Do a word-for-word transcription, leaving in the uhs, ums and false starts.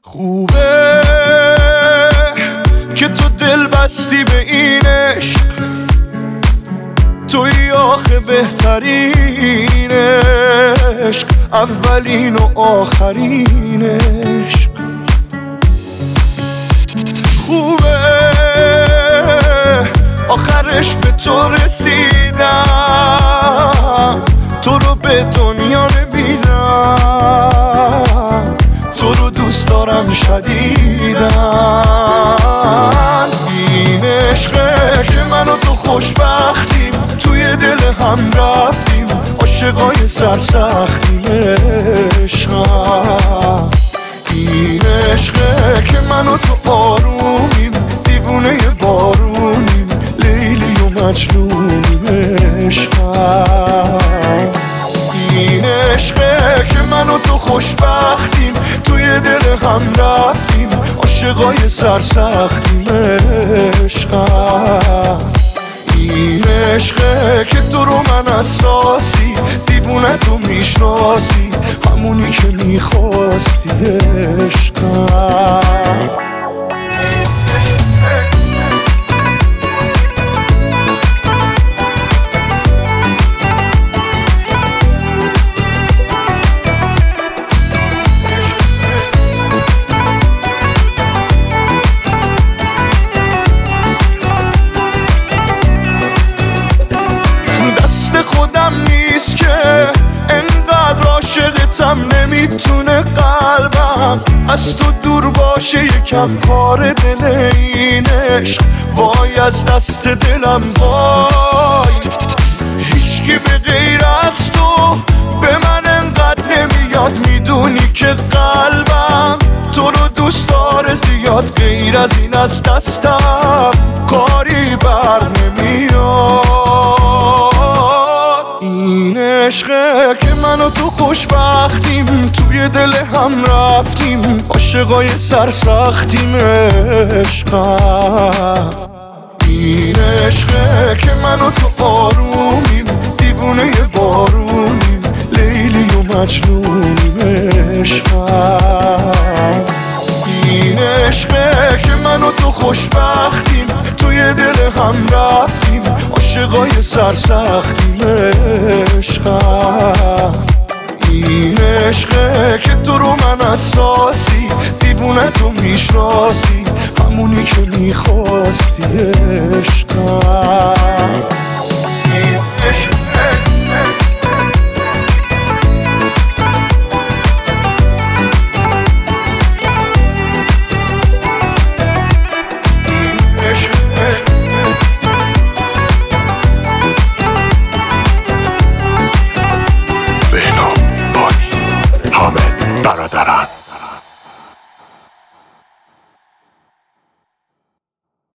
خوبه که تو دل بستی به این عشق، توی آخه بهترین عشق، اولین و آخرین عشق. خوبه آخرش به تو رسیدم، تو رو به دنیا نمیدم، تو رو دوست دارم شدیدن. این عشقه که من و تو خوشبختیم، توی دل هم رفتیم، عاشقای سرسختیم. عشقم این عشقه که من و تو آرومیم، دیوونه بارونیم، لیلی و مجنونیم. عشقم این عشقه که من و تو خوشبختیم، توی دل هم رفتیم، عاشقای سرسختیم. عشقم این عشقه که تو رو من اساسی، دیوونه تو میشناسی، همونی که میخواستی. عشقم خودم نیست که انقدر عاشقتم، نمیتونه قلبم از تو دور باشه. یکم کار دل این عشق، وای از دست دلم وای. هیچکی به غیر از تو به من انقدر نمیاد، میدونی که قلبم تو رو دوست داره زیاد. غیر از این از دستم کاری بر نمیاد. این عشقه که من و تو خوشبختیم، توی دل هم رفتیم، عاشقای سرسختیم. عشقم این عشقه که من و تو آرومیم، دیوونه بارونیم، لیلی و مجنونیم. عشقم این عشقه که من و تو خوشبختیم، توی دل هم رفتیم، عاشقای سرسختیم. عشقم این عشقه که تو رو من اساسی، دیوونه تو میشناسی، همونی که میخواستی. عشقم